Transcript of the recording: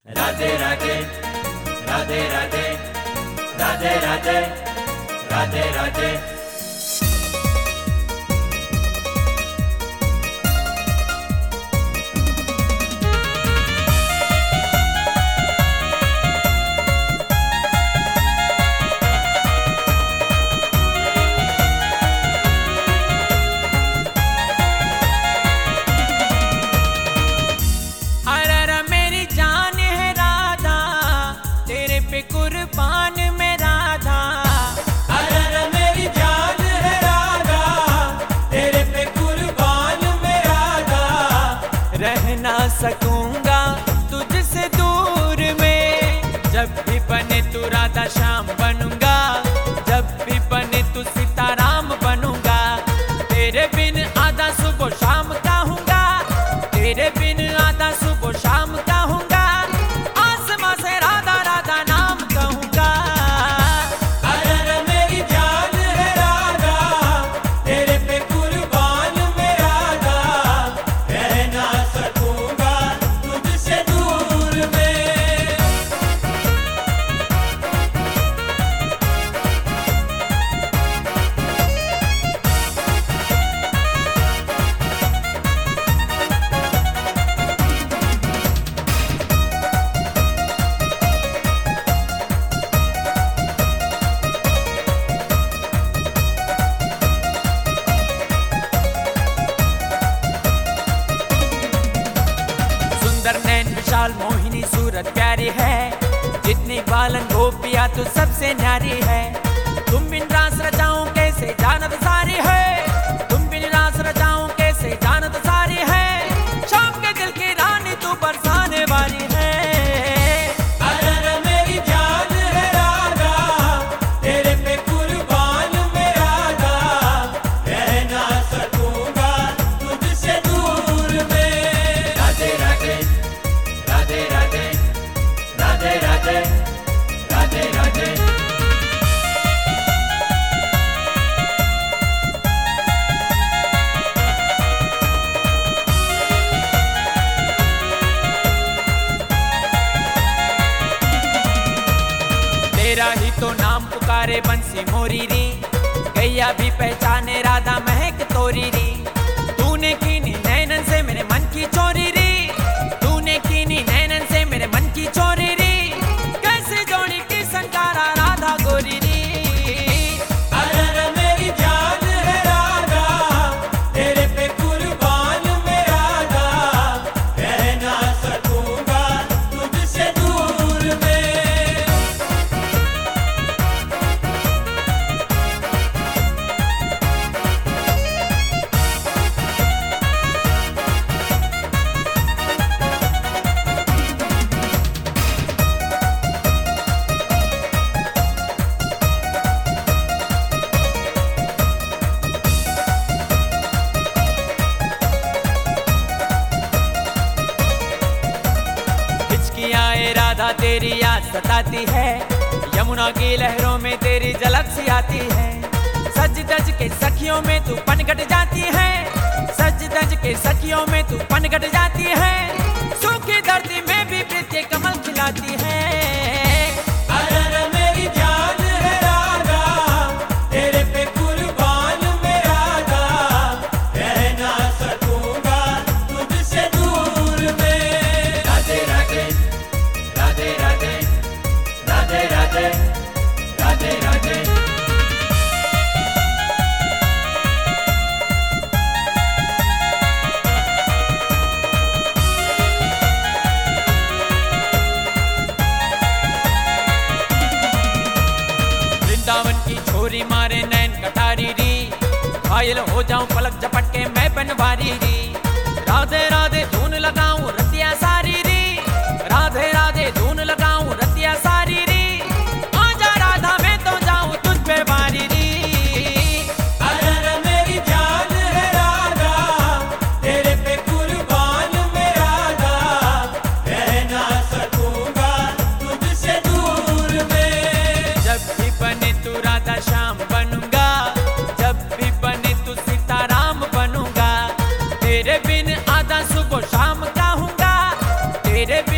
राधे राधे राधे राधे राधे राधे राधे राधे। कुर्बान में राधा, अरे मेरी जान है राधा, तेरे पे कुर्बान में राधा। रह ना सकूंगा तुझसे दूर में, जब भी बने तू राधा श्याम बनूंगा, जब भी बने तू सीताराम बनूंगा। तेरे बिन आधा सुबह शाम कहूंगा, तेरे बिन आधा सुबह शाम कहूंगा। आसमां से राधा राधा नाम कहूंगा। अरे मेरी जान है राधा, तेरे पे कुर्बान में राधा। रह ना सकूंगा तुझसे दूर में। सुंदर नैन विशाल मोहिनी सूरत प्यारी है, जितनी बालन गोपिया तू सबसे न्यारी है। तुम बिन रास रचाऊं कैसे जानत सारी है, तुम बिन रास रचाऊं कैसे जानत सारी है। शाम के दिल की रानी तू बरसाने वाली है। अरे मेरी जान है राधा, तेरे पे कुर्बान में राधा। रह ना सकूंगा तुझसे दूर में। राधे राधे राधे राधे राधे राधे राधे राधे। तेरा ही तो नाम पुकारे बंसी मोरी री, गैया भी पहचाने राधा महक तोरी री। तूने कीनी नैनन से मेरे मन की चोरी री, तूने कीनी नैनन से मेरे मन की चोरी री। कैसे जोड़ी की संकारा राधा गोरी री। अरे मेरी जान है राधा, तेरे पे कुर्बान में राधा। रह ना सकूंगा तुझसे दूर में। हिचकियाँ राधा तेरी याद सताती है, यमुना की लहरों में तेरी झलक सी आती है। सज धज के सखियों में तू पनघट जाती है, सज धज के सखियों में तू पनघट जाती है। सूखी धरती में भी प्रीति कमल खिलाती है। अरे मेरी जान है राधा, तेरे पे कुर्बान में राधा। रह ना सकूंगा तुझसे दूर में। राधे राधे राधे राधे राधे राधे राधे राधे। वृंदावन की छोरी मारे नैन कटारी री, घायल हो जाऊं पलक झपट के मैं बनवारी री। राधे राधे धून लगाऊं रतिया सारी री, राधे राधे धून लगाऊं रतिया सारी री। आजा राधा मैं तो जाऊं तुझ पे वारी री। अरे मेरी जान है राधा, तेरे पे कुर्बान में राधा। रह ना सकूंगा तुझसे दूर में। जब भी बने तू राधा श्याम बनूंगा, जब भी बने तू सीताराम बनूंगा। तेरे बिन आधा सुबह शाम कहूंगा, तेरे